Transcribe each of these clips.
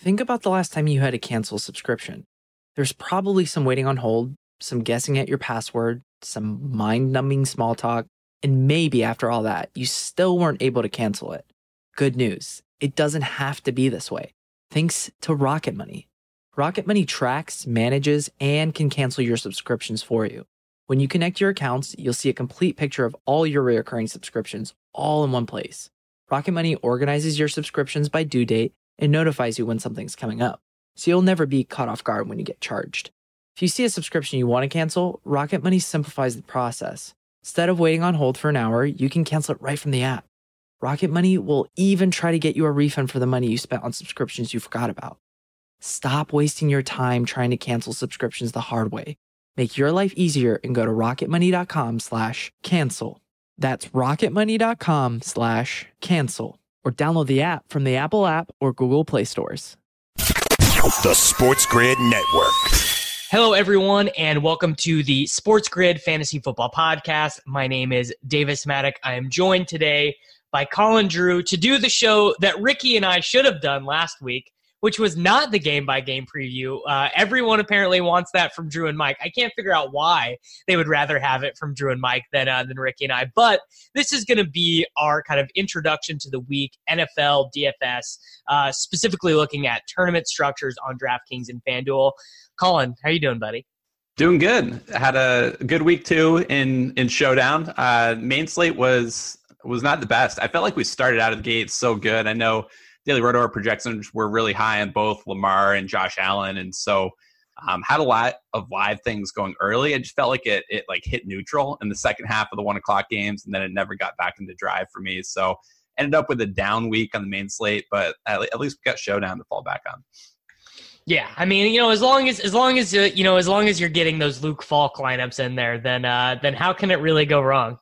Think about the last time you had to cancel a subscription. There's probably some waiting on hold, some guessing at your password, some mind-numbing small talk, and maybe after all that, you still weren't able to cancel it. Good news, it doesn't have to be this way. Thanks to Rocket Money. Rocket Money tracks, manages, and can cancel your subscriptions for you. When you connect your accounts, you'll see a complete picture of all your recurring subscriptions all in one place. Rocket Money organizes your subscriptions by due date and notifies you when something's coming up, so you'll never be caught off guard when you get charged. If you see a subscription you want to cancel, Rocket Money simplifies the process. Instead of waiting on hold for an hour, you can cancel it right from the app. Rocket Money will even try to get you a refund for the money you spent on subscriptions you forgot about. Stop wasting your time trying to cancel subscriptions the hard way. Make your life easier and go to rocketmoney.com/cancel. That's rocketmoney.com/cancel. Or download the app from the Apple app or Google Play stores. The Sports Grid Network. Hello, everyone, and welcome to the Sports Grid Fantasy Football Podcast. My name is Davis Maddock. I am joined today by Colin Drew to do the show that Ricky and I should have done last week, which was not the game-by-game preview. Everyone apparently wants that from Drew and Mike. I can't figure out why they would rather have it from Drew and Mike than Ricky and I. But this is going to be our kind of introduction to the week, NFL, DFS, specifically looking at tournament structures on DraftKings and FanDuel. Colin, how you doing, buddy? Doing good. Had a good week, too, in Showdown. Main slate was not the best. I felt like we started out of the gate so good. I know Daily Roto projections were really high on both Lamar and Josh Allen, and so had a lot of live things going early. I just felt like it like hit neutral in the second half of the 1 o'clock games, and then it never got back into drive for me. So ended up with a down week on the main slate, but at least we got Showdown to fall back on. Yeah, I mean, as long as you're getting those Luke Falk lineups in there, then how can it really go wrong?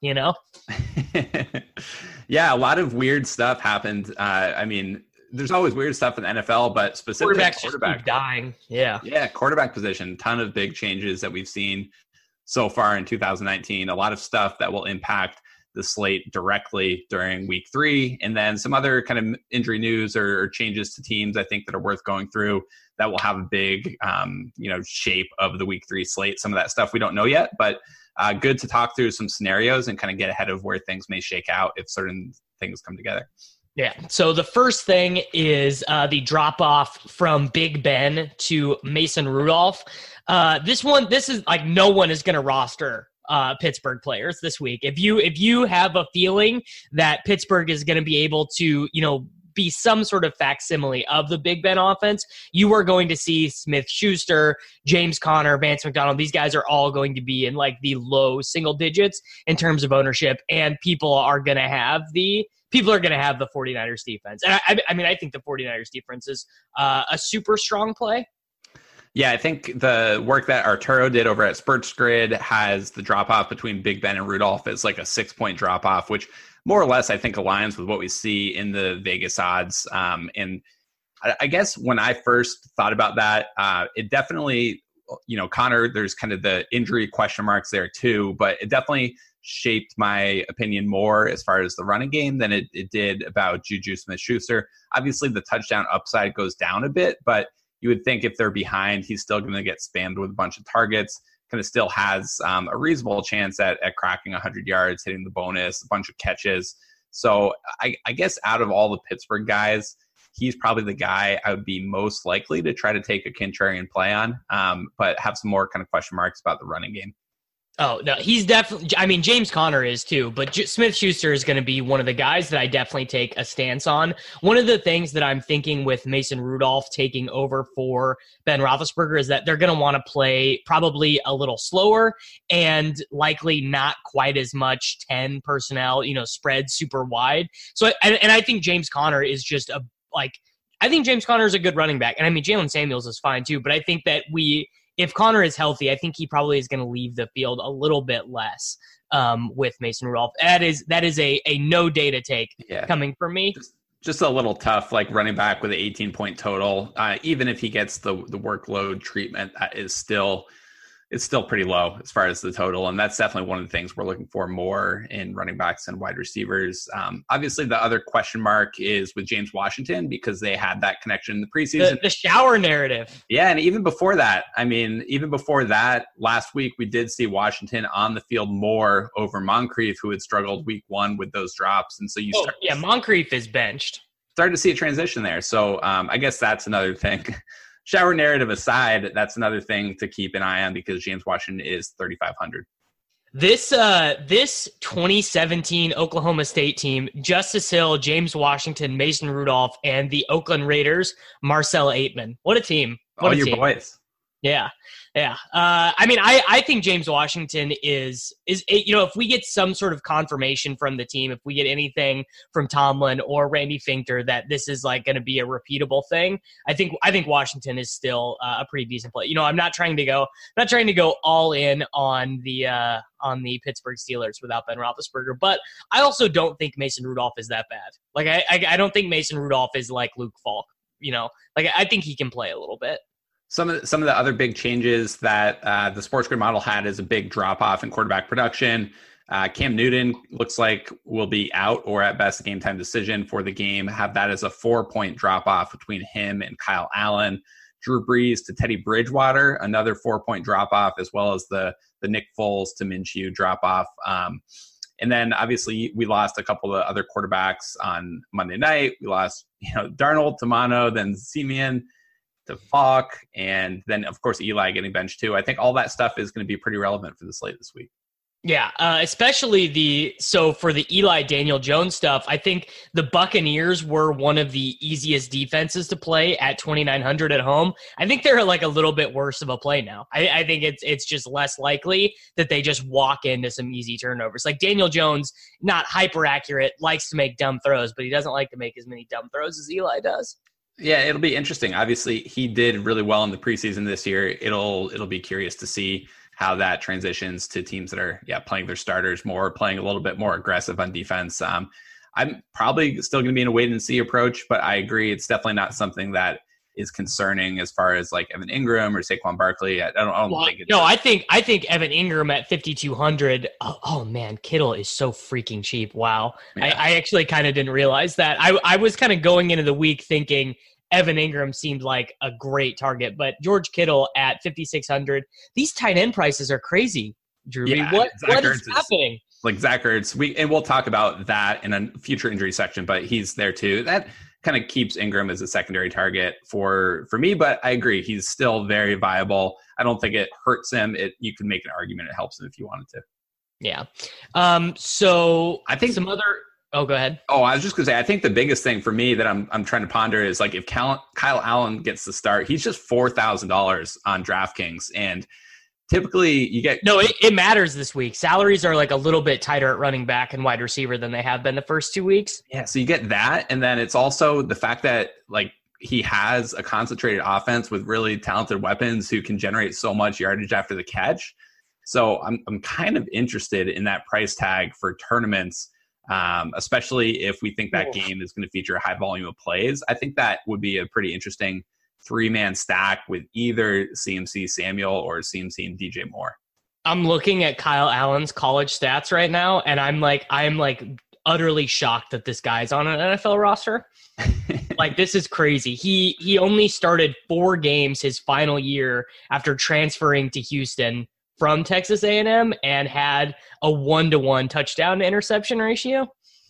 Yeah, a lot of weird stuff happened. I mean, there's always weird stuff in the NFL, but specifically quarterback dying. Yeah, quarterback position, ton of big changes that we've seen so far in 2019. A lot of stuff that will impact the slate directly during week 3, and then some other kind of injury news or changes to teams I think that are worth going through that will have a big shape of the week 3 slate. Some of that stuff we don't know yet, but good to talk through some scenarios and kind of get ahead of where things may shake out if certain things come together. Yeah. So the first thing is the drop off from Big Ben to Mason Rudolph. This is like no one is going to roster Pittsburgh players this week. If you have a feeling that Pittsburgh is going to be able to, be some sort of facsimile of the Big Ben offense, you are going to see Smith-Schuster, James Conner, Vance McDonald. These guys are all going to be in like the low single digits in terms of ownership, and people are going to have the 49ers defense. And I think the 49ers defense is a super strong play. Yeah, I think the work that Arturo did over at Sports Grid has the drop-off between Big Ben and Rudolph as like a 6-point drop-off, which more or less I think aligns with what we see in the Vegas odds. And I guess when I first thought about that, it definitely, Connor, there's kind of the injury question marks there too, but it definitely shaped my opinion more as far as the running game than it did about Juju Smith-Schuster. Obviously, the touchdown upside goes down a bit, but you would think if they're behind, he's still going to get spammed with a bunch of targets, kind of still has a reasonable chance at cracking 100 yards, hitting the bonus, a bunch of catches. So I guess out of all the Pittsburgh guys, he's probably the guy I would be most likely to try to take a contrarian play on, but have some more kind of question marks about the running game. Oh, no, he's definitely – I mean, James Conner is too, but Smith-Schuster is going to be one of the guys that I definitely take a stance on. One of the things that I'm thinking with Mason Rudolph taking over for Ben Roethlisberger is that they're going to want to play probably a little slower and likely not quite as much 10 personnel, spread super wide. So, and I think James Conner is just I think James Conner is a good running back. And I mean, Jalen Samuels is fine too, but I think that if Connor is healthy, I think he probably is going to leave the field a little bit less with Mason Rudolph. That is a no data take coming from me. Just a little tough, like running back with an 18-point total. Even if he gets the workload treatment, that is still it's still pretty low as far as the total. And that's definitely one of the things we're looking for more in running backs and wide receivers. Obviously, the other question mark is with James Washington because they had that connection in the preseason. The shower narrative. Yeah, and even before that, last week we did see Washington on the field more over Moncrief, who had struggled week 1 with those drops. And so Moncrief is benched. Started to see a transition there. So I guess that's another thing. Shower narrative aside, that's another thing to keep an eye on because James Washington is 3,500. This 2017 Oklahoma State team, Justice Hill, James Washington, Mason Rudolph, and the Oakland Raiders, Marcel Aitman. What a team. What a team. Boys. Yeah. I think James Washington is if we get some sort of confirmation from the team, if we get anything from Tomlin or Randy Finkter that this is like going to be a repeatable thing, I think Washington is still a pretty decent play. I'm not trying to go all in on the Pittsburgh Steelers without Ben Roethlisberger, but I also don't think Mason Rudolph is that bad. Like I don't think Mason Rudolph is like Luke Falk. I think he can play a little bit. Some of the other big changes that the SportsGrid model had is a big drop-off in quarterback production. Cam Newton looks like will be out or at best a game-time decision for the game. Have that as a 4-point drop-off between him and Kyle Allen. Drew Brees to Teddy Bridgewater, another 4-point drop-off, as well as the Nick Foles to Minshew drop-off. And then obviously we lost a couple of other quarterbacks on Monday night. We lost Darnold to Mano, then Simeon to Falk, and then of course Eli getting benched too. I think all that stuff is going to be pretty relevant for the slate this week. Yeah, especially for the Eli Daniel Jones stuff, I think the Buccaneers were one of the easiest defenses to play at 2,900 at home. I think they're like a little bit worse of a play now. I think it's just less likely that they just walk into some easy turnovers. Like Daniel Jones, not hyper accurate, likes to make dumb throws, but he doesn't like to make as many dumb throws as Eli does. Yeah, it'll be interesting. Obviously, he did really well in the preseason this year. It'll be curious to see how that transitions to teams that are playing their starters more, playing a little bit more aggressive on defense. I'm probably still going to be in a wait and see approach, but I agree it's definitely not something that is concerning as far as like Evan Ingram or Saquon Barkley. I don't think it's no. I think Evan Ingram at 5,200. Oh man, Kittle is so freaking cheap. Wow, yeah. I actually kind of didn't realize that. I was kind of going into the week thinking Evan Ingram seemed like a great target, but George Kittle at 5,600. These tight end prices are crazy, Drew. Yeah, what is happening? Like Zach Ertz, we'll talk about that in a future injury section, but he's there too. That kind of keeps Ingram as a secondary target for me, but I agree. He's still very viable. I don't think it hurts him. You could make an argument it helps him if you wanted to. Yeah. So I think some other – oh, go ahead. Oh, I was just going to say, I think the biggest thing for me that I'm trying to ponder is like if Kyle Allen gets the start, he's just $4,000 on DraftKings. And typically you get... No, it matters this week. Salaries are like a little bit tighter at running back and wide receiver than they have been the first 2 weeks. Yeah, so you get that. And then it's also the fact that like he has a concentrated offense with really talented weapons who can generate so much yardage after the catch. So I'm kind of interested in that price tag for tournaments. Especially if we think that game is going to feature a high volume of plays. I think that would be a pretty interesting 3-man stack with either CMC Samuel or CMC and DJ Moore. I'm looking at Kyle Allen's college stats right now, and I'm like utterly shocked that this guy's on an NFL roster. Like, this is crazy. He only started 4 games his final year after transferring to Houston from Texas A&M and had a 1-to-1 touchdown to interception ratio.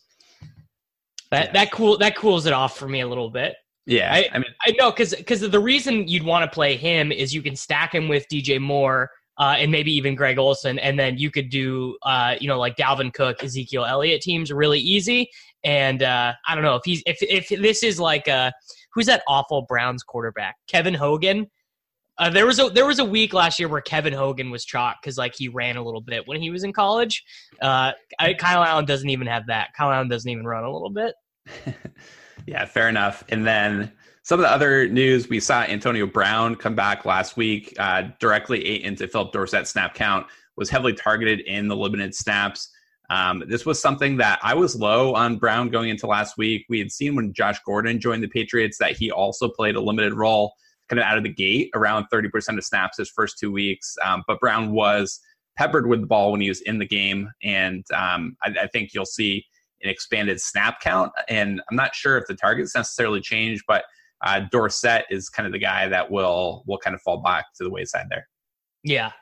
That cools it off for me a little bit. Yeah, I know because the reason you'd want to play him is you can stack him with DJ Moore and maybe even Greg Olsen, and then you could do like Dalvin Cook, Ezekiel Elliott teams really easy. And I don't know if this is like who's that awful Browns quarterback, Kevin Hogan. There was a week last year where Kevin Hogan was chalk because like he ran a little bit when he was in college. Kyle Allen doesn't even have that. Kyle Allen doesn't even run a little bit. Yeah, fair enough. And then some of the other news, we saw Antonio Brown come back last week, directly ate into Philip Dorsett's snap count, was heavily targeted in the limited snaps. This was something that I was low on Brown going into last week. We had seen when Josh Gordon joined the Patriots that he also played a limited role. kind of out of the gate, around 30% of snaps his first 2 weeks. But Brown was peppered with the ball when he was in the game. And I think you'll see an expanded snap count. And I'm not sure if the targets necessarily change, but Dorsett is kind of the guy that will kind of fall back to the wayside there. Yeah,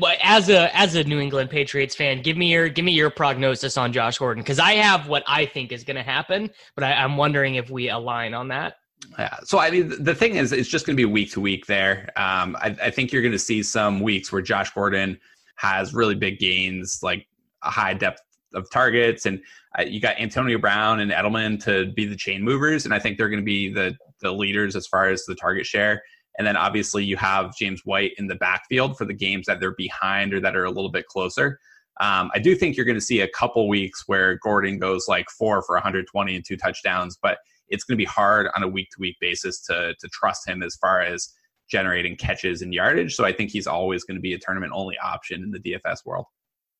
as a New England Patriots fan, give me your prognosis on Josh Gordon, because I have what I think is going to happen, but I'm wondering if we align on that. Yeah. So I mean, the thing is, it's just going to be week to week there. I think you're going to see some weeks where Josh Gordon has really big gains, like a high depth of targets, and you got Antonio Brown and Edelman to be the chain movers, and I think they're going to be the leaders as far as the target share. And then obviously you have James White in the backfield for the games that they're behind or that are a little bit closer. I do think you're going to see a couple weeks where Gordon goes like 4 for 120 and 2 touchdowns, but it's going to be hard on a week-to-week basis to trust him as far as generating catches and yardage. So I think he's always going to be a tournament-only option in the DFS world.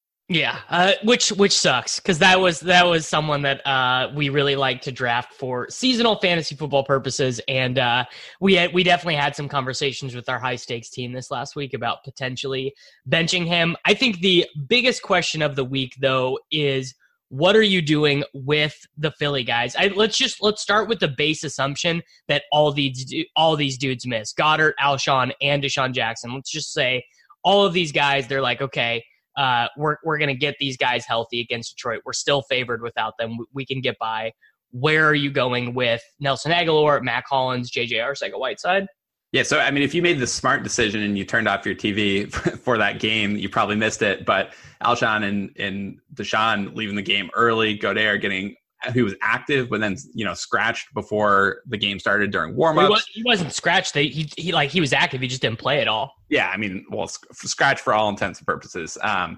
Yeah, which sucks, because that was someone that we really like to draft for seasonal fantasy football purposes, and we definitely had some conversations with our high stakes team this last week about potentially benching him. I think the biggest question of the week, though, is what are you doing with the Philly guys? Let's start with the base assumption that all these dudes miss: Goddard, Alshon, and Deshaun Jackson. Let's just say all of these guys, they're like, okay, we're going to get these guys healthy against Detroit. We're still favored without them. We can get by. Where are you going with Nelson Agholor, Mac Hollins, J.J. Arcega-Whiteside? Yeah, so I mean, if you made the smart decision and you turned off your TV for that game, you probably missed it. But Alshon and Deshaun leaving the game early, Goddard he was active, but then scratched before the game started during warmups. He wasn't scratched. He was active. He just didn't play at all. Yeah, I mean, well, scratch for all intents and purposes.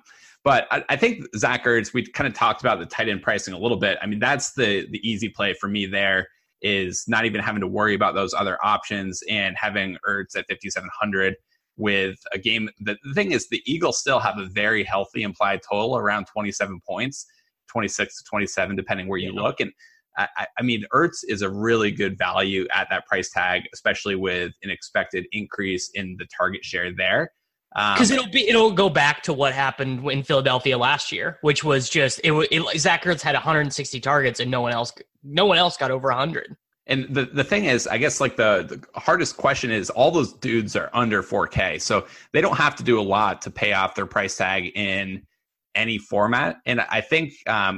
But I think Zach Ertz, we kind of talked about the tight end pricing a little bit. I mean, that's the easy play for me there, is not even having to worry about those other options and having Ertz at 5,700 with a game. The thing is, the Eagles still have a very healthy implied total around 27 points, 26 to 27, depending where you look. And I mean, Ertz is a really good value at that price tag, especially with an expected increase in the target share there. Because it'll go back to what happened in Philadelphia last year, which was just Zach Ertz had 160 targets and no one else got over 100. And the thing is, I guess like the hardest question is, all those dudes are under 4K, so they don't have to do a lot to pay off their price tag in any format. And I think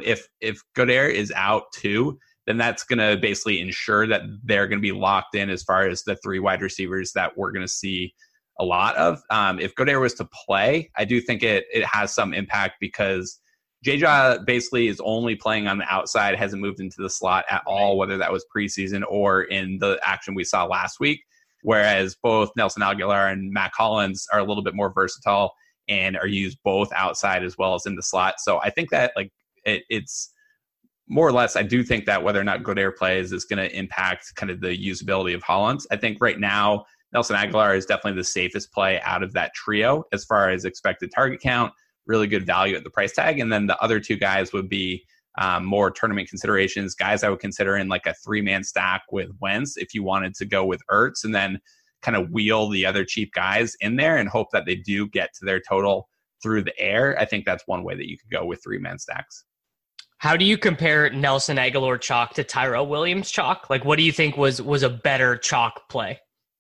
if Goddard is out too, then that's going to basically ensure that they're going to be locked in as far as the 3 wide receivers that we're going to see a lot of. If Goddard was to play, I do think it has some impact, because JJ basically is only playing on the outside, hasn't moved into the slot at all, whether that was preseason or in the action we saw last week. Whereas both Nelson Agholor and Mac Hollins are a little bit more versatile and are used both outside as well as in the slot. So I think that it's more or less, I do think that whether or not Goddard plays is going to impact kind of the usability of Hollins. I think right now, Nelson Agholor is definitely the safest play out of that trio as far as expected target count, really good value at the price tag. And then the other 2 guys would be more tournament considerations, guys I would consider in like a 3-man stack with Wentz if you wanted to go with Ertz, and then kind of wheel the other cheap guys in there and hope that they do get to their total through the air. I think that's one way that you could go with 3-man stacks. How do you compare Nelson Agholor chalk to Tyrell Williams chalk? Like, what do you think was a better chalk play?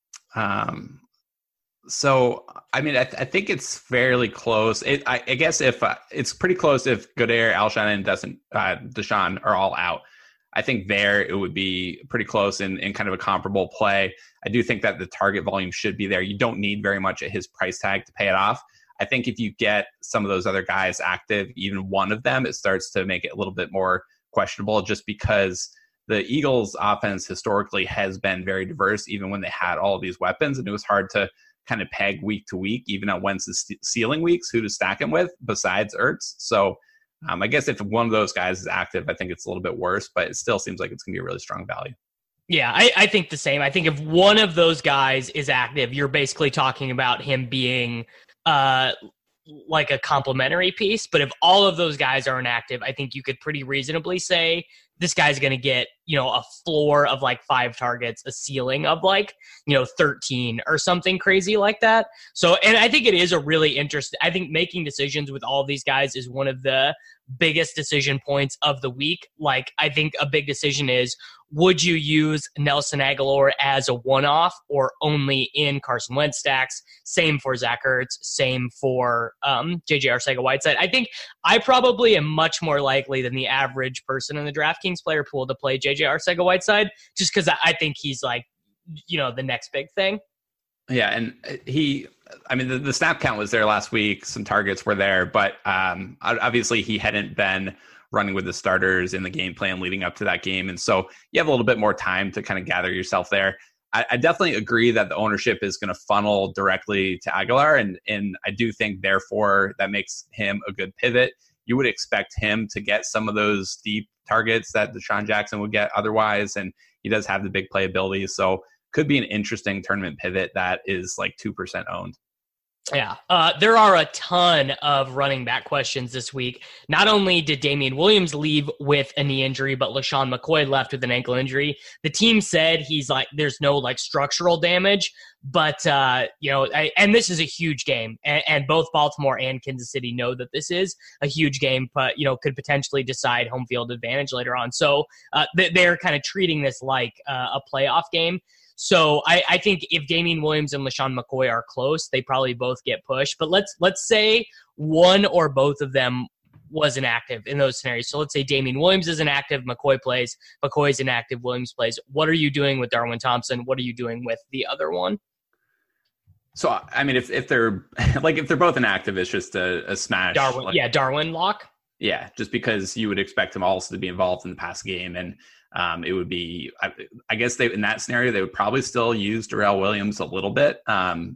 So, I mean, I think it's fairly close. I guess if it's pretty close if Goddard, Alshon, and Deshaun are all out. I think there it would be pretty close and kind of a comparable play. I do think that the target volume should be there. You don't need very much at his price tag to pay it off. I think if you get some of those other guys active, even one of them, it starts to make it a little bit more questionable, just because the Eagles offense historically has been very diverse, even when they had all of these weapons. And it was hard to kind of peg week to week, even on Wentz's ceiling weeks, who to stack him with besides Ertz. So I guess if one of those guys is active, I think it's a little bit worse, but it still seems like it's going to be a really strong value. Yeah, I think the same. I think if one of those guys is active, you're basically talking about him being like a complementary piece. But if all of those guys are inactive, I think you could pretty reasonably say this guy's going to get, a floor of like 5 targets, a ceiling of like, 13 or something crazy like that. So, and I think it is a really interesting, I think making decisions with all of these guys is one of the biggest decision points of the week. Like, I think a big decision is, would you use Nelson Aguilar as a one-off or only in Carson Wentz stacks? Same for Zach Ertz, same for J.J. Arcega-Whiteside. I think I probably am much more likely than the average person in the DraftKings player pool to play J.J. Arcega-Whiteside, just because I think he's like, the next big thing. Yeah, and the snap count was there last week. Some targets were there, but obviously he hadn't been running with the starters in the game plan leading up to that game. And so you have a little bit more time to kind of gather yourself there. I definitely agree that the ownership is going to funnel directly to Aguilar. And I do think, therefore, that makes him a good pivot. You would expect him to get some of those deep targets that Deshaun Jackson would get otherwise. And he does have the big playability. So could be an interesting tournament pivot that is like 2% owned. Yeah, there are a ton of running back questions this week. Not only did Damian Williams leave with a knee injury, but LaShawn McCoy left with an ankle injury. The team said he's like, there's no like structural damage, but and this is a huge game, and both Baltimore and Kansas City know that this is a huge game, but could potentially decide home field advantage later on. So they're kind of treating this like a playoff game. So I think if Damian Williams and LaShawn McCoy are close, they probably both get pushed. But let's say one or both of them was inactive in those scenarios. So let's say Damian Williams is inactive, McCoy plays, McCoy's inactive, Williams plays. What are you doing with Darwin Thompson? What are you doing with the other one? So, I mean, if they're if they're both inactive, it's just a smash. Darwin lock. Yeah, just because you would expect them also to be involved in the pass game. And it would be, I guess in that scenario, they would probably still use Darrell Williams a little bit. The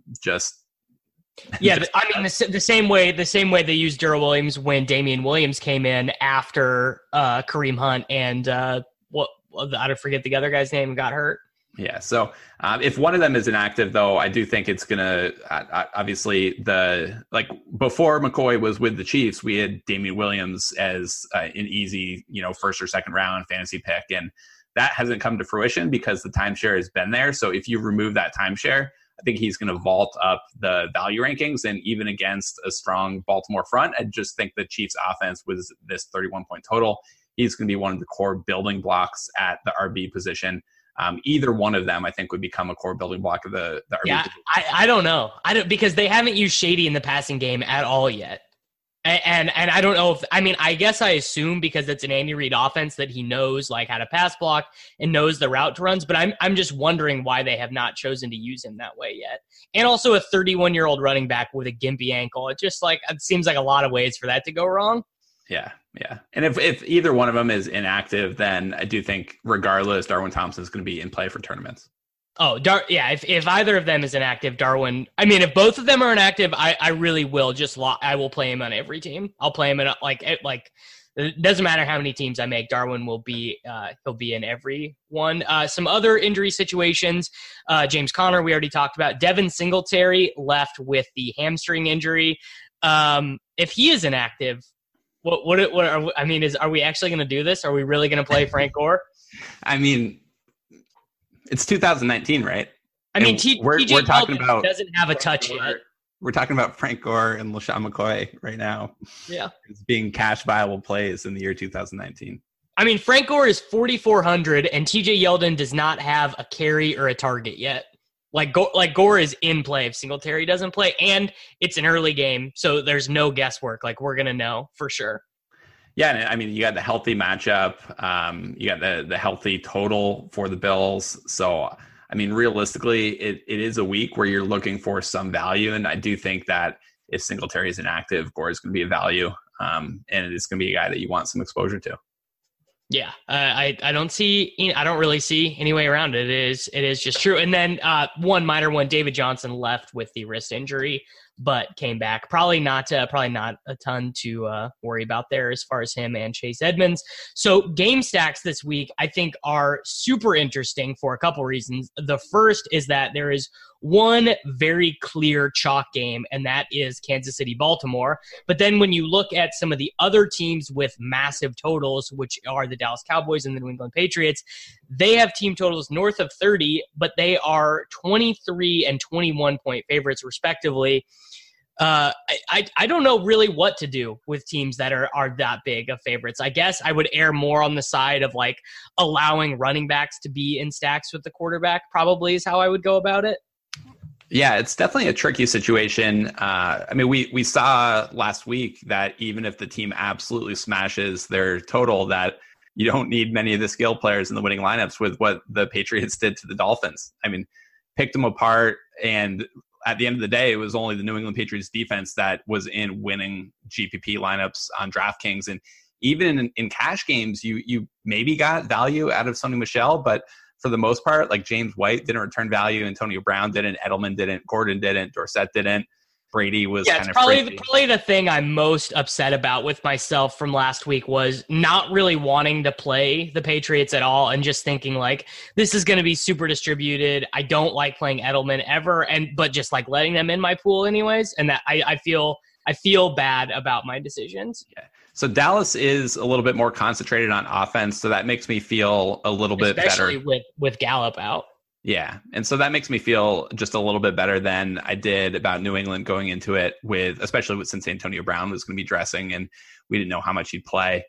same way they used Darrell Williams when Damian Williams came in after Kareem Hunt and I forget the other guy's name, got hurt. Yeah. So if one of them is inactive, though, I do think it's going to obviously before McCoy was with the Chiefs, we had Damian Williams as an easy, first or second round fantasy pick. And that hasn't come to fruition because the timeshare has been there. So if you remove that timeshare, I think he's going to vault up the value rankings. And even against a strong Baltimore front, I just think the Chiefs offense with this 31-point total, he's going to be one of the core building blocks at the RB position. Either one of them, I think, would become a core building block of the RB. Yeah, I don't know. Because they haven't used Shady in the passing game at all yet. And I don't know I guess I assume because it's an Andy Reid offense that he knows like how to pass block and knows the route runs. But I'm just wondering why they have not chosen to use him that way yet. And also a 31-year-old running back with a gimpy ankle. It seems like a lot of ways for that to go wrong. Yeah. And if either one of them is inactive, then I do think regardless, Darwin Thompson is going to be in play for tournaments. Oh, if either of them is inactive, Darwin, if both of them are inactive, I really will I will play him on every team. I'll play him in it doesn't matter how many teams I make, Darwin will be, he'll be in every one. Some other injury situations, James Conner, we already talked about. Devin Singletary left with the hamstring injury. If he is inactive, are we actually going to do this? Are we really going to play Frank Gore? It's 2019, right? we're talking about doesn't have a touch yet. We're talking about Frank Gore and LaShawn McCoy right now. Yeah, it's being cash viable plays in the year 2019. Frank Gore is 4,400, and TJ Yeldon does not have a carry or a target yet. Gore is in play if Singletary doesn't play, and it's an early game, so there's no guesswork. We're gonna know for sure. Yeah, you got the healthy matchup. You got the healthy total for the Bills. So, realistically, it is a week where you're looking for some value, and I do think that if Singletary is inactive, Gore is going to be a value, and it's going to be a guy that you want some exposure to. Yeah, I don't really see any way around it. It is just true. And then one minor one, David Johnson left with the wrist injury but came back. Probably not a ton to worry about there as far as him and Chase Edmonds. So game stacks this week, I think, are super interesting for a couple reasons. The first is that there is one very clear chalk game, and that is Kansas City, Baltimore. But then when you look at some of the other teams with massive totals, which are the Dallas Cowboys and the New England Patriots, they have team totals north of 30, but they are 23 and 21 point favorites respectively. I don't know really what to do with teams that are that big of favorites. I guess I would err more on the side of like allowing running backs to be in stacks with the quarterback, probably is how I would go about it. Yeah, it's definitely a tricky situation. I mean, we saw last week that even if the team absolutely smashes their total, that you don't need many of the skill players in the winning lineups with what the Patriots did to the Dolphins. I mean, picked them apart, and at the end of the day, it was only the New England Patriots defense that was in winning GPP lineups on DraftKings. And even in cash games, you maybe got value out of Sony Michel, but for the most part, like James White didn't return value, Antonio Brown didn't, Edelman didn't, Gordon didn't, Dorsett didn't. Brady was kind of probably the thing I'm most upset about with myself from last week was not really wanting to play the Patriots at all and just thinking like this is going to be super distributed. I don't like playing Edelman ever, but just like letting them in my pool anyways, and that I feel bad about my decisions. Yeah. So Dallas is a little bit more concentrated on offense, so that makes me feel a little bit better. Especially with Gallup out. Yeah, and so that makes me feel just a little bit better than I did about New England going into it, especially since Antonio Brown was going to be dressing and we didn't know how much he'd play.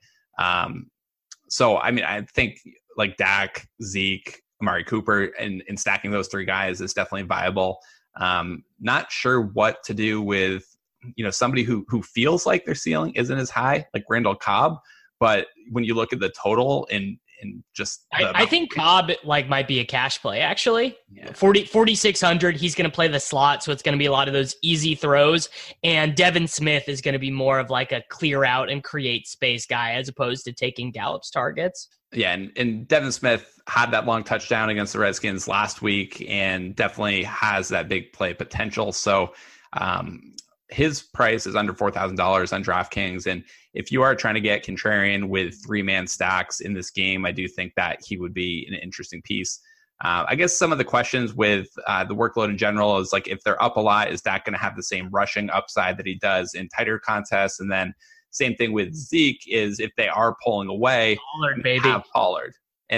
So, I mean, I think like Dak, Zeke, Amari Cooper, and stacking those three guys is definitely viable. Not sure what to do with somebody who feels like their ceiling isn't as high, like Randall Cobb, but when you look at the total and just I think Cobb might be a cash play actually. Yeah. 4,600. He's going to play the slot, so it's going to be a lot of those easy throws. And Devin Smith is going to be more of like a clear out and create space guy as opposed to taking Gallup's targets. Yeah, and Devin Smith had that long touchdown against the Redskins last week, and definitely has that big play potential. So his price is under $4,000 on DraftKings. And if you are trying to get contrarian with 3-man stacks in this game, I do think that he would be an interesting piece. I guess some of the questions with the workload in general is like, if they're up a lot, is Dak going to have the same rushing upside that he does in tighter contests? And then same thing with Zeke is if they are pulling away, Pollard, baby. Have Pollard.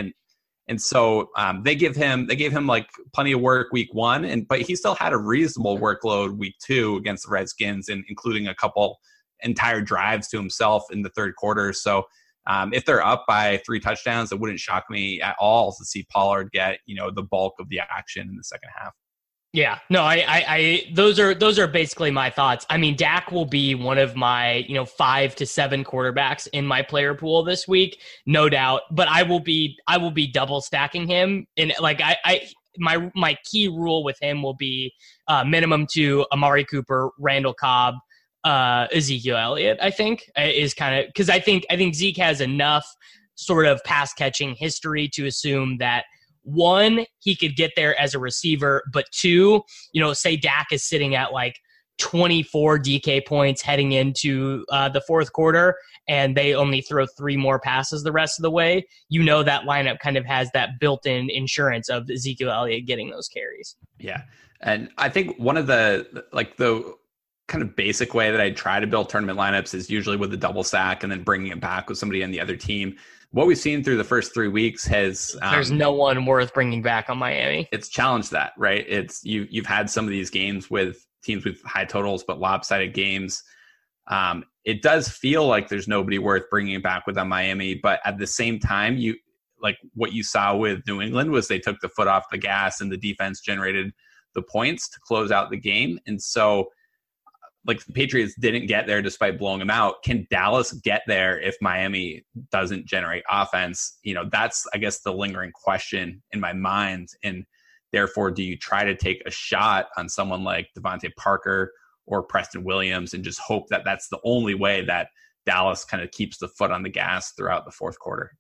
And so they gave him like plenty of work week 1, but he still had a reasonable workload week 2 against the Redskins, and including a couple entire drives to himself in the third quarter. So if they're up by 3 touchdowns, it wouldn't shock me at all to see Pollard get the bulk of the action in the second half. Yeah, no, I those are basically my thoughts. I mean, Dak will be one of my 5 to 7 quarterbacks in my player pool this week, no doubt. But I will be double stacking him, and like my key rule with him will be minimum 2 Amari Cooper, Randall Cobb, Ezekiel Elliott. I think is kind of because I think Zeke has enough sort of pass catching history to assume that. 1, he could get there as a receiver, but 2, say Dak is sitting at like 24 DK points heading into the fourth quarter, and they only throw 3 more passes the rest of the way. That lineup kind of has that built-in insurance of Ezekiel Elliott getting those carries. Yeah, and I think one of the kind of basic way that I try to build tournament lineups is usually with the double stack and then bringing it back with somebody on the other team. What we've seen through the first 3 weeks has there's no one worth bringing back on Miami. It's challenged that, right? It's you've had some of these games with teams with high totals but lopsided games. It does feel like there's nobody worth bringing back with on Miami, but at the same time, you like what you saw with New England was they took the foot off the gas and the defense generated the points to close out the game, and so. Like the Patriots didn't get there despite blowing them out. Can Dallas get there if Miami doesn't generate offense? That's, I guess, the lingering question in my mind. And therefore, do you try to take a shot on someone like Devontae Parker or Preston Williams and just hope that that's the only way that Dallas kind of keeps the foot on the gas throughout the fourth quarter?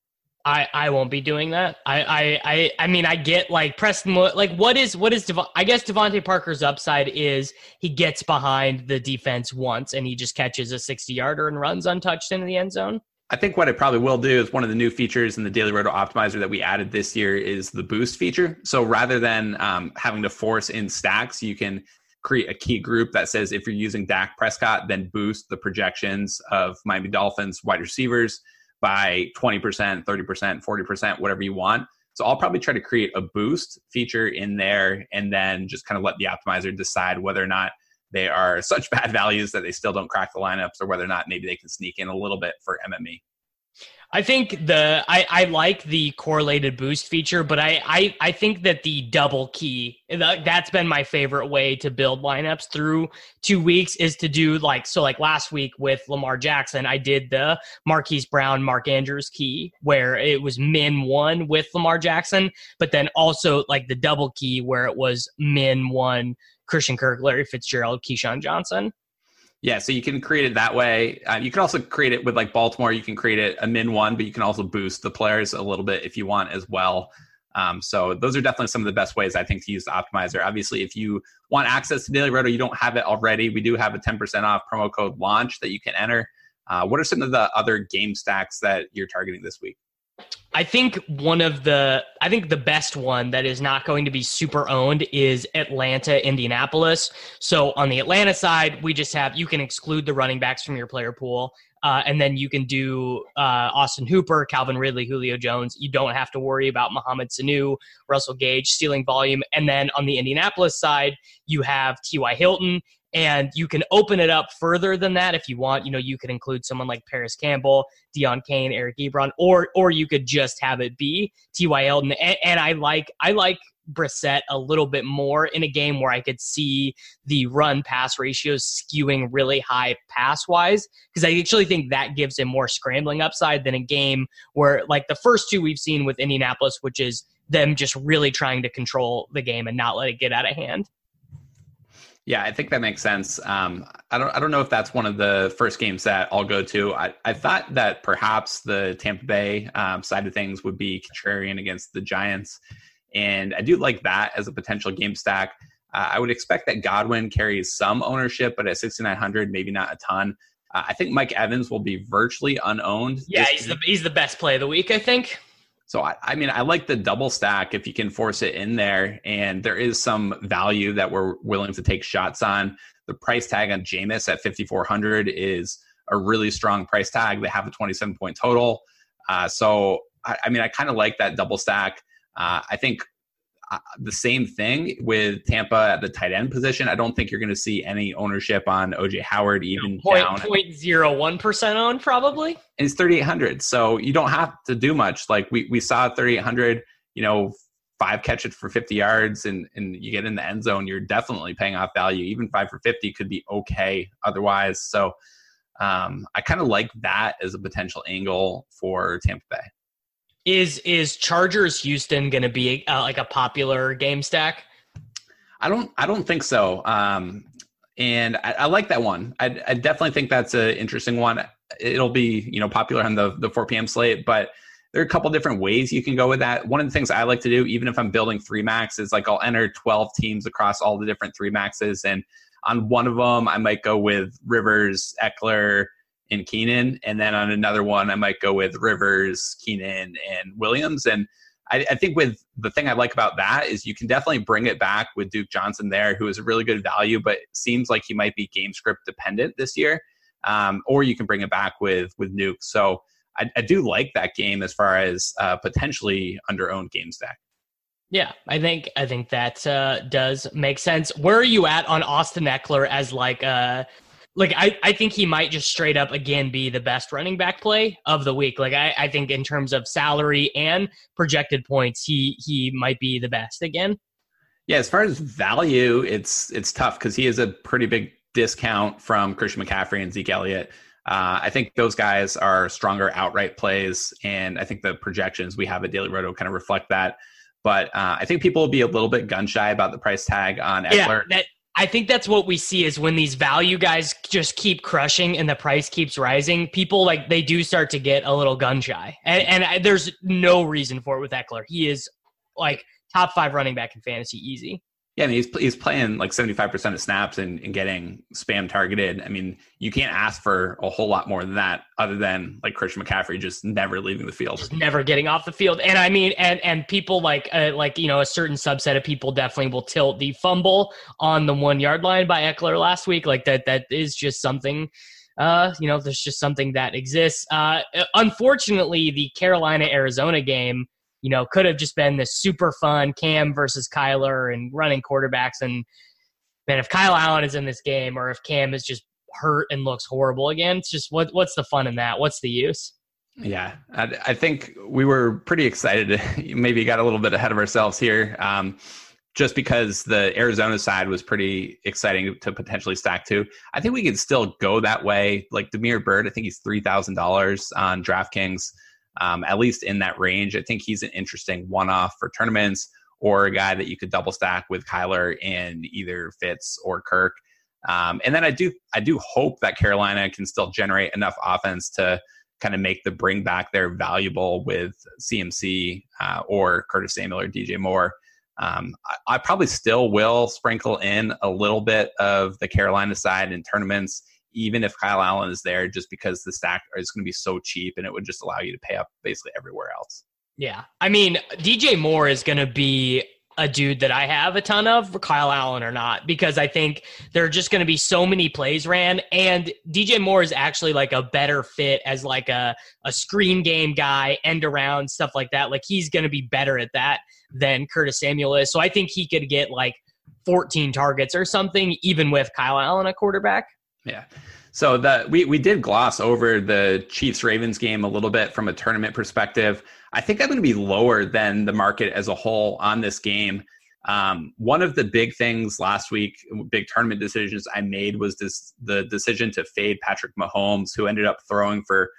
I won't be doing that. I mean, I get like Preston, like what is I guess Devontae Parker's upside is he gets behind the defense once and he just catches a 60-yarder and runs untouched into the end zone. I think what I probably will do is one of the new features in the Daily Roto Optimizer that we added this year is the boost feature. So rather than having to force in stacks, you can create a key group that says if you're using Dak Prescott, then boost the projections of Miami Dolphins wide receivers by 20%, 30%, 40%, whatever you want. So I'll probably try to create a boost feature in there and then just kind of let the optimizer decide whether or not they are such bad values that they still don't crack the lineups or whether or not maybe they can sneak in a little bit for MME. I think I like the correlated boost feature, but I think that the double key, that's been my favorite way to build lineups through 2 weeks is to do like last week with Lamar Jackson, I did the Marquise Brown, Mark Andrews key where it was min 1 with Lamar Jackson, but then also like the double key where it was min 1 Christian Kirk, Larry Fitzgerald, Keyshawn Johnson. Yeah, so you can create it that way. You can also create it with like Baltimore. You can create it a min 1, but you can also boost the players a little bit if you want as well. So those are definitely some of the best ways I think to use the optimizer. Obviously, if you want access to Daily Roto, you don't have it already. We do have a 10% off promo code LAUNCH that you can enter. What are some of the other game stacks that you're targeting this week? I think the best one that is not going to be super owned is Atlanta, Indianapolis. So on the Atlanta side, we just have, you can exclude the running backs from your player pool. And then you can do Austin Hooper, Calvin Ridley, Julio Jones. You don't have to worry about Mohamed Sanu, Russell Gage stealing volume. And then on the Indianapolis side, you have T.Y. Hilton. And you can open it up further than that if you want. You know, you could include someone like Paris Campbell, Deion Kane, Eric Ebron, or you could just have it be T.Y. Hilton. And I like Brissett a little bit more in a game where I could see the run-pass ratios skewing really high pass-wise, because I actually think that gives him more scrambling upside than a game where, like the first two we've seen with Indianapolis, which is them just really trying to control the game and not let it get out of hand. Yeah, I think that makes sense. I don't know if that's one of the first games that I'll go to. I thought that perhaps the Tampa Bay side of things would be contrarian against the Giants, and I do like that as a potential game stack. I would expect that Godwin carries some ownership, but at 6,900, maybe not a ton. I think Mike Evans will be virtually unowned. Yeah, he's the best play of the week, I think. So, I mean, I like the double stack if you can force it in there, and there is some value that we're willing to take shots on. The price tag on Jameis at 5,400 is a really strong price tag. They have a 27-point total. So, I mean, I kind of like that double stack. I think the same thing with Tampa at the tight end position. I don't think you're going to see any ownership on OJ Howard, even down 0.01% owned probably. And it's 3,800. So you don't have to do much. Like we saw 3,800, 5 catches for 50 yards and you get in the end zone, you're definitely paying off value. Even 5 for 50 could be okay otherwise. So I kind of like that as a potential angle for Tampa Bay. Is Chargers Houston going to be like a popular game stack? I don't think so. And I like that one. I definitely think that's an interesting one. It'll be popular on the 4 p.m. slate, but there are a couple different ways you can go with that. One of the things I like to do, even if I'm building 3 max, is like I'll enter 12 teams across all the different 3 maxes, and on one of them I might go with Rivers, Eckler, and Keenan, and then on another one I might go with Rivers, Keenan, and Williams. And I think with the thing I like about that is you can definitely bring it back with Duke Johnson there, who is a really good value, but seems like he might be game script dependent this year. Or you can bring it back with Nuke. So I do like that game as far as potentially under-owned game stack. Yeah, I think that does make sense. Where are you at on Austin Eckler as I think he might just straight up again be the best running back play of the week. Like I think in terms of salary and projected points, he might be the best again. Yeah, as far as value, it's tough because he is a pretty big discount from Christian McCaffrey and Zeke Elliott. I think those guys are stronger outright plays, and I think the projections we have at Daily Roto kind of reflect that. But I think people will be a little bit gun shy about the price tag on Eckler. Yeah, I think that's what we see is when these value guys just keep crushing and the price keeps rising, people like they do start to get a little gun shy. And there's no reason for it with Eckler. He is like top 5 running back in fantasy easy. Yeah, I mean, he's playing like 75% of snaps and getting spam targeted. I mean, you can't ask for a whole lot more than that other than like Christian McCaffrey just never leaving the field. Just never getting off the field. And I mean, and people like, you know, a certain subset of people definitely will tilt the fumble on the 1 yard line by Eckler last week. Like that is just something, you know, there's just something that exists. Unfortunately, the Carolina-Arizona game, you know, could have just been this super fun Cam versus Kyler and running quarterbacks. And man, if Kyle Allen is in this game or if Cam is just hurt and looks horrible again, it's just what's the fun in that? What's the use? Yeah, I think we were pretty excited. Maybe got a little bit ahead of ourselves here, just because the Arizona side was pretty exciting to potentially stack to. I think we could still go that way. Like Damiere Byrd, I think he's $3,000 on DraftKings. At least in that range. I think he's an interesting one-off for tournaments or a guy that you could double stack with Kyler and either Fitz or Kirk. And then I do hope that Carolina can still generate enough offense to kind of make the bring back there valuable with CMC or Curtis Samuel or DJ Moore. I probably still will sprinkle in a little bit of the Carolina side in tournaments, even if Kyle Allen is there, just because the stack is going to be so cheap and it would just allow you to pay up basically everywhere else. Yeah. I mean, DJ Moore is going to be a dude that I have a ton of, for Kyle Allen or not, because I think there are just going to be so many plays ran, and DJ Moore is actually like a better fit as like a screen game guy, end around, stuff like that. Like he's going to be better at that than Curtis Samuel is. So I think he could get like 14 targets or something, even with Kyle Allen at quarterback. Yeah. So we did gloss over the Chiefs-Ravens game a little bit from a tournament perspective. I think I'm going to be lower than the market as a whole on this game. One of the big things last week, big tournament decisions I made was the decision to fade Patrick Mahomes, who ended up throwing for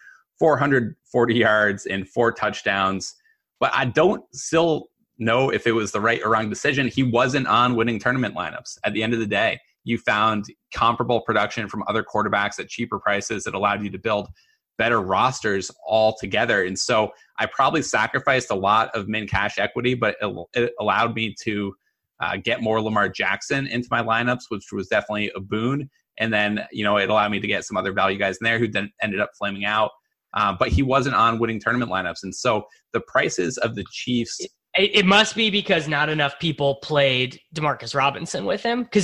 440 yards and 4 touchdowns. But I don't still know if it was the right or wrong decision. He wasn't on winning tournament lineups at the end of the day. You found comparable production from other quarterbacks at cheaper prices that allowed you to build better rosters all together. And so I probably sacrificed a lot of min cash equity, but it allowed me to get more Lamar Jackson into my lineups, which was definitely a boon. And then, you know, it allowed me to get some other value guys in there who then ended up flaming out. But he wasn't on winning tournament lineups. And so the prices of the Chiefs... It must be because not enough people played Demarcus Robinson with him, because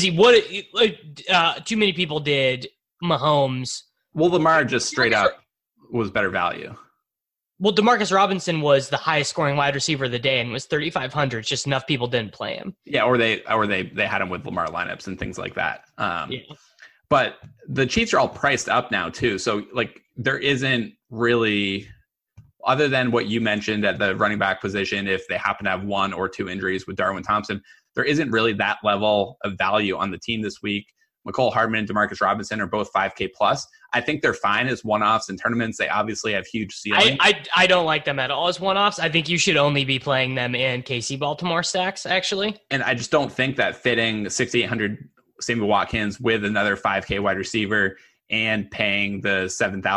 too many people did Mahomes. Well, Lamar just straight up was better value. Well, Demarcus Robinson was the highest scoring wide receiver of the day and was 3,500. Just enough people didn't play him. Yeah, or they had him with Lamar lineups and things like that. Yeah. But the Chiefs are all priced up now too, so like there isn't really, other than what you mentioned at the running back position, if they happen to have 1 or 2 injuries with Darwin Thompson, there isn't really that level of value on the team this week. Mecole Hardman and Demarcus Robinson are both 5K plus. I think they're fine as one-offs in tournaments. They obviously have huge ceiling. I don't like them at all as one-offs. I think you should only be playing them in KC Baltimore stacks, actually. And I just don't think that fitting the 6,800 Sammy Watkins with another 5K wide receiver and paying the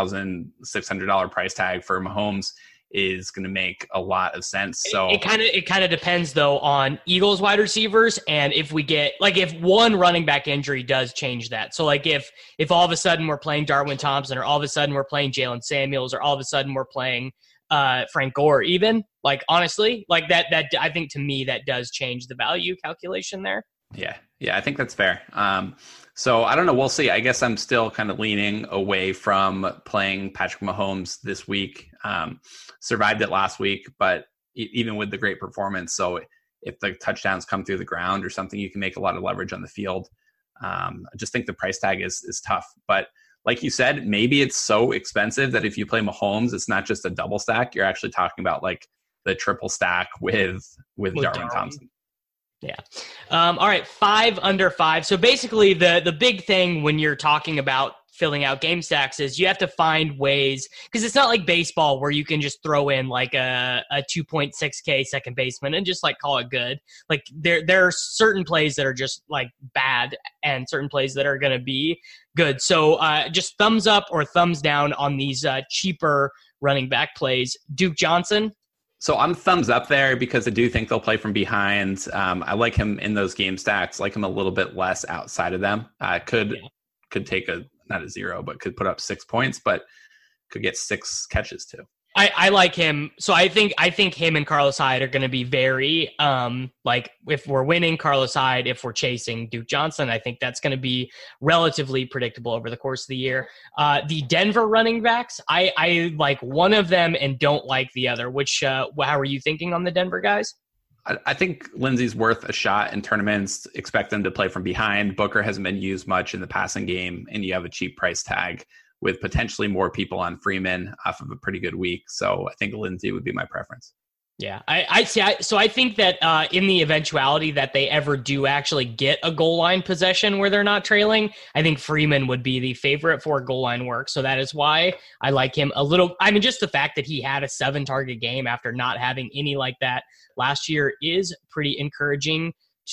$7,600 price tag for Mahomes is going to make a lot of sense. So it kind of depends though on Eagles wide receivers, and if we get if one running back injury does change that. So like if all of a sudden we're playing Darwin Thompson, or all of a sudden we're playing Jalen Samuels, or all of a sudden we're playing Frank Gore, even honestly, that I think to me that does change the value calculation there. Yeah, I think that's fair. So I don't know. We'll see. I guess I'm still kind of leaning away from playing Patrick Mahomes this week. Survived it last week, but even with the great performance. So if the touchdowns come through the ground or something, you can make a lot of leverage on the field. I just think the price tag is tough. But like you said, maybe it's so expensive that if you play Mahomes, it's not just a double stack. You're actually talking about the triple stack with Darwin Thompson. Yeah. All right. 5 under 5. So basically the big thing when you're talking about filling out game stacks is you have to find ways, because it's not like baseball where you can just throw in like a 2.6K second baseman and just like call it good. Like there are certain plays that are just like bad and certain plays that are going to be good. So just thumbs up or thumbs down on these cheaper running back plays. Duke Johnson. So I'm thumbs up there because I do think they'll play from behind. I like him in those game stacks, like him a little bit less outside of them. Could take not a 0, but could put up 6 points, but could get 6 catches too. I like him. So I think him and Carlos Hyde are going to be very like if we're winning Carlos Hyde, if we're chasing Duke Johnson, I think that's going to be relatively predictable over the course of the year. The Denver running backs, I like one of them and don't like the other. Which how are you thinking on the Denver guys? I think Lindsey's worth a shot in tournaments. Expect them to play from behind. Booker hasn't been used much in the passing game, and you have a cheap price tag with potentially more people on Freeman off of a pretty good week. So I think Lindsey would be my preference. Yeah, I see. So I think that in the eventuality that they ever do actually get a goal line possession where they're not trailing, I think Freeman would be the favorite for goal line work. So that is why I like him a little. I mean, just the fact that he had a 7-target game after not having any like that last year is pretty encouraging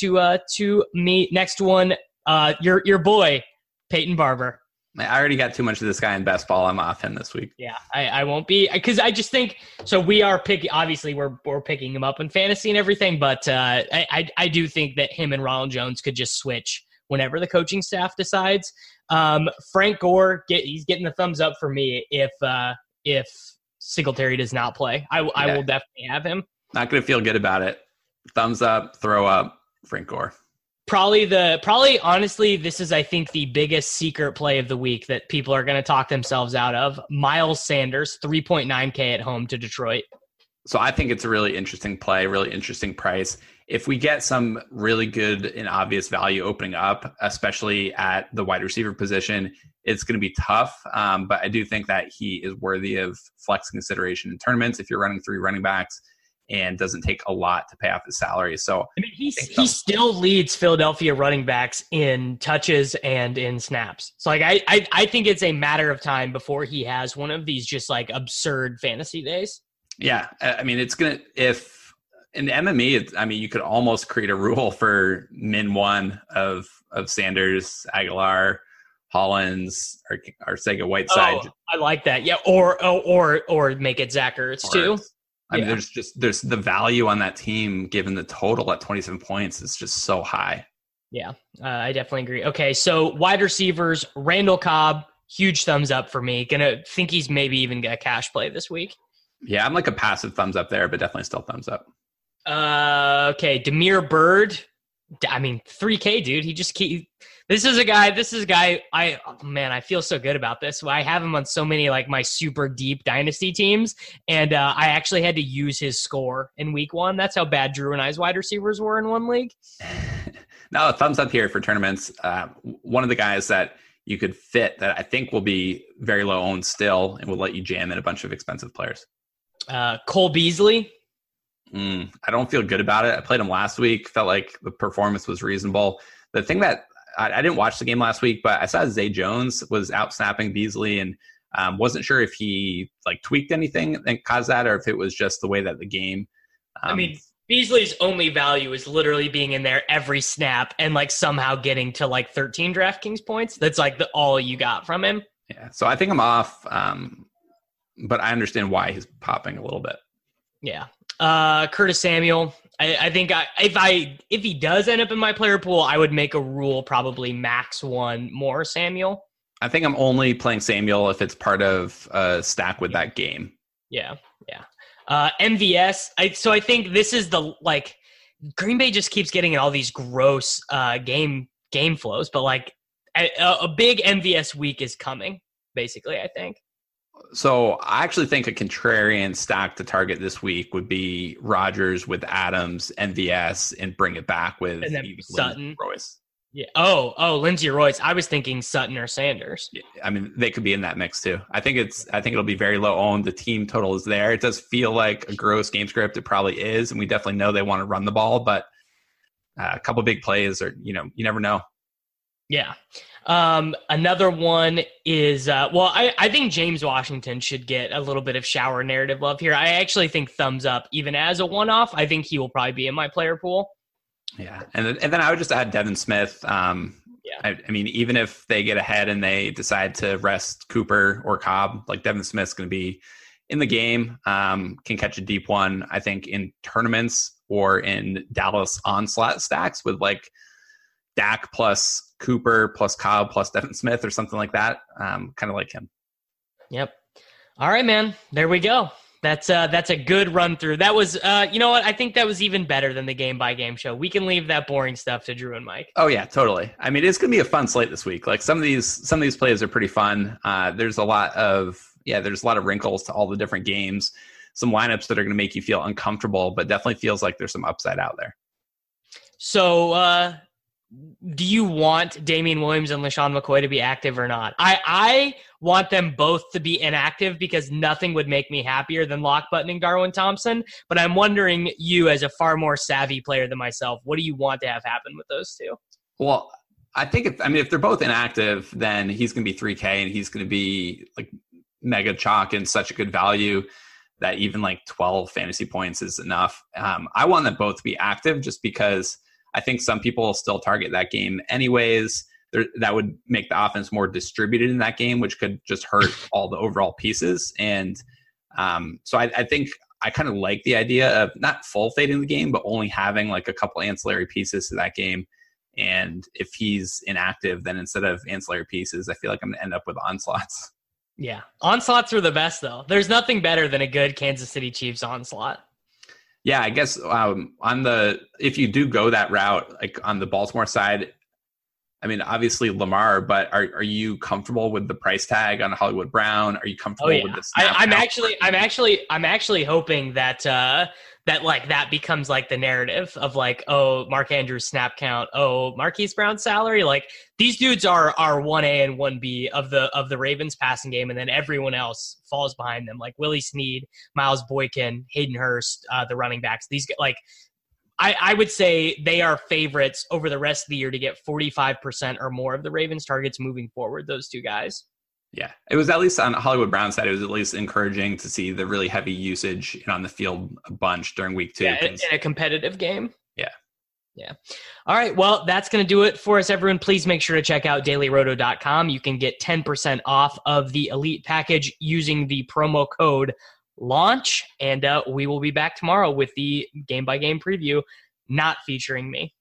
to me. Next one, your boy Peyton Barber. I already got too much of this guy in best ball. I'm off him this week. Yeah, I won't be, because I just think so. We are picking. Obviously, we're picking him up in fantasy and everything, but I do think that him and Ronald Jones could just switch whenever the coaching staff decides. Frank Gore, he's getting the thumbs up for me if Singletary does not play. I will definitely have him. Not going to feel good about it. Thumbs up, throw up, Frank Gore. Probably honestly, this is, I think, the biggest secret play of the week that people are going to talk themselves out of. Miles Sanders, 3.9K at home to Detroit. So I think it's a really interesting play, really interesting price. If we get some really good and obvious value opening up, especially at the wide receiver position, it's going to be tough. But I do think that he is worthy of flex consideration in tournaments if you're running 3 running backs, and doesn't take a lot to pay off his salary. So I mean, he still leads Philadelphia running backs in touches and in snaps. So like I think it's a matter of time before he has one of these just like absurd fantasy days. Yeah, I mean, it's gonna, if in MME, I mean, you could almost create a rule for min 1 of Sanders, Aguilar, Hollins, or Sega Whiteside. Oh, I like that. Yeah, or make it Zach Ertz too. I mean, there's the value on that team given the total at 27 points is just so high. Yeah, I definitely agree. Okay, so wide receivers, Randall Cobb, huge thumbs up for me. Gonna think he's maybe even get a cash play this week. Yeah, I'm like a passive thumbs up there, but definitely still thumbs up. Okay, Damiere Byrd. I mean, 3K, dude. This is a guy. I feel so good about this. I have him on so many like my super deep dynasty teams, and I actually had to use his score in week 1. That's how bad Drew and I's wide receivers were in one league. No, thumbs up here for tournaments. One of the guys that you could fit that I think will be very low owned still and will let you jam in a bunch of expensive players. Cole Beasley. I don't feel good about it. I played him last week. Felt like the performance was reasonable. The thing that I didn't watch the game last week, but I saw Zay Jones was out snapping Beasley, and wasn't sure if he like tweaked anything that caused that, or if it was just the way that the game. I mean, Beasley's only value is literally being in there every snap and like somehow getting to like 13 DraftKings points. That's like all you got from him. Yeah, so I think I'm off, but I understand why he's popping a little bit. Yeah. Curtis Samuel. I think if he does end up in my player pool, I would make a rule probably max 1 more Samuel. I think I'm only playing Samuel if it's part of a stack with that game. Yeah. MVS. I think this is the like Green Bay just keeps getting in all these gross game flows, but like a big MVS week is coming. Basically, I think. So I actually think a contrarian stack to target this week would be Rodgers with Adams, MVS, and bring it back with Sutton, Royce. Yeah. Oh, Lindsey Royce. I was thinking Sutton or Sanders. Yeah, I mean, they could be in that mix too. I think it'll be very low owned. The team total is there. It does feel like a gross game script. It probably is, and we definitely know they want to run the ball, but a couple big plays, or you never know. Yeah. Another one is, I think James Washington should get a little bit of shower narrative love here. I actually think thumbs up, even as a one-off. I think he will probably be in my player pool. Yeah. And then I would just add Devin Smith. I mean, even if they get ahead and they decide to rest Cooper or Cobb, like Devin Smith's going to be in the game, can catch a deep one, I think, in tournaments or in Dallas onslaught stacks with like Dak plus Cooper plus Cobb plus Devin Smith or something like that. Kind of like him. Yep. All right, man. There we go. That's a good run through. That was, you know what? I think that was even better than the game by game show. We can leave that boring stuff to Drew and Mike. Oh yeah, totally. I mean, it's going to be a fun slate this week. Like some of these plays are pretty fun. There's a lot of wrinkles to all the different games. Some lineups that are going to make you feel uncomfortable, but definitely feels like there's some upside out there. So, do you want Damian Williams and LaShawn McCoy to be active or not? I want them both to be inactive because nothing would make me happier than lock buttoning Darwin Thompson. But I'm wondering, you as a far more savvy player than myself, what do you want to have happen with those two? Well, I think if they're both inactive, then he's going to be 3K and he's going to be like mega chalk and such a good value that even like 12 fantasy points is enough. I want them both to be active just because I think some people will still target that game anyways. That would make the offense more distributed in that game, which could just hurt all the overall pieces. And so I think I kind of like the idea of not full fading the game, but only having like a couple ancillary pieces to that game. And if he's inactive, then instead of ancillary pieces, I feel like I'm going to end up with onslaughts. Yeah. Onslaughts are the best, though. There's nothing better than a good Kansas City Chiefs onslaught. Yeah, I guess if you do go that route, like on the Baltimore side, I mean, obviously Lamar, but are you comfortable with the price tag on Hollywood Brown? Are you comfortable with the snap I'm actually hoping that that becomes like the narrative of like, oh, Mark Andrews snap count, oh, Marquise Brown's salary. Like these dudes are 1A and 1B of the Ravens passing game, and then everyone else falls behind them, like Willie Snead, Miles Boykin, Hayden Hurst, the running backs. These like I would say they are favorites over the rest of the year to get 45% or more of the Ravens targets moving forward, those two guys. Yeah, it was at least on Hollywood Brown's side, it was at least encouraging to see the really heavy usage on the field a bunch during week 2. Yeah, in a competitive game. Yeah. Yeah. All right. Well, that's going to do it for us, everyone. Please make sure to check out dailyroto.com. You can get 10% off of the Elite package using the promo code LAUNCH. And we will be back tomorrow with the game-by-game preview, not featuring me.